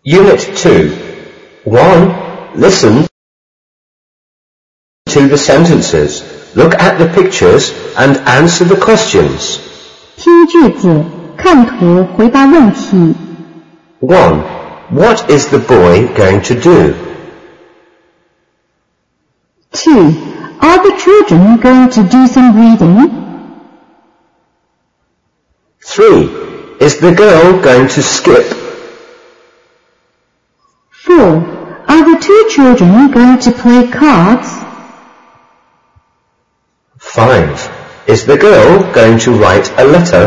Unit 2. 1. Listen to the sentences. Look at the pictures and answer the questions. 听句子，看图，回答问题。 1. What is the boy going to do? 2. Are the children going to do some reading? 3. Is the girl going to skip? 4. Are the two children going to play cards? 5. Is the girl going to write a letter?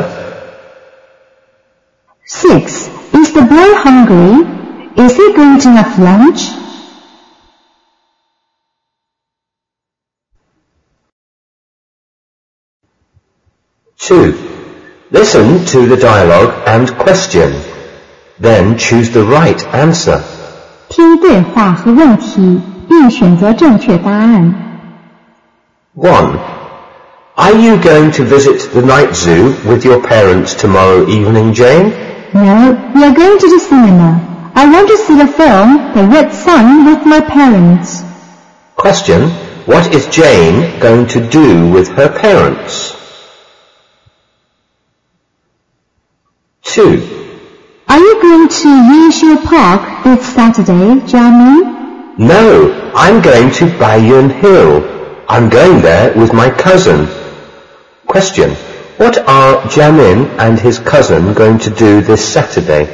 6. Is the boy hungry? Is he going to have lunch? Two. Listen to the dialogue and question. Then choose the right answer. 听对话和问题，并选择正确答案。 1. Are you going to visit the night zoo with your parents tomorrow evening, Jane? No, we are going to the cinema. I want to see the film The Red Sun with my parents. Question. What is Jane going to do with her parents? 2. Are you going to Yishun Park this Saturday, Jiamin? No, I'm going to Baiyun Hill. I'm going there with my cousin. Question. What are Jiamin and his cousin going to do this Saturday?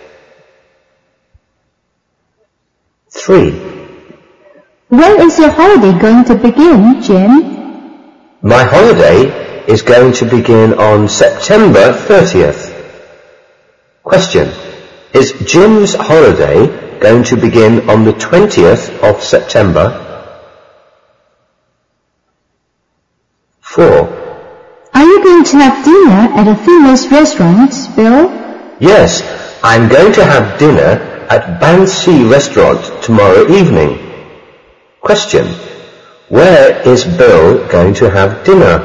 3. When is your holiday going to begin, Jim? My holiday is going to begin on September 30th. Question. Is Jim's holiday going to begin on the 20th of September? 4. Are you going to have dinner at a famous restaurant, Bill? Yes, I'm going to have dinner at Bansi restaurant tomorrow evening. Question. Where is Bill going to have dinner?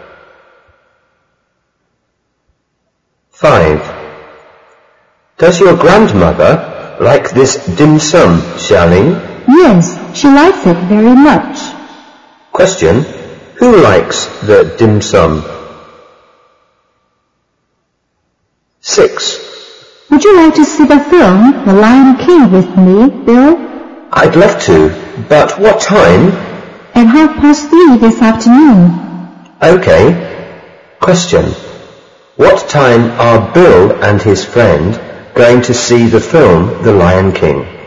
5. Does your grandmother like this dim sum, Xiaoling? Yes, she likes it very much. Question. Who likes the dim sum? 6. Would you like to see the film The Lion King with me, Bill? I'd love to, but what time? At 3:30 this afternoon. Okay. Question. What time are Bill and his friend going to see the film The Lion King?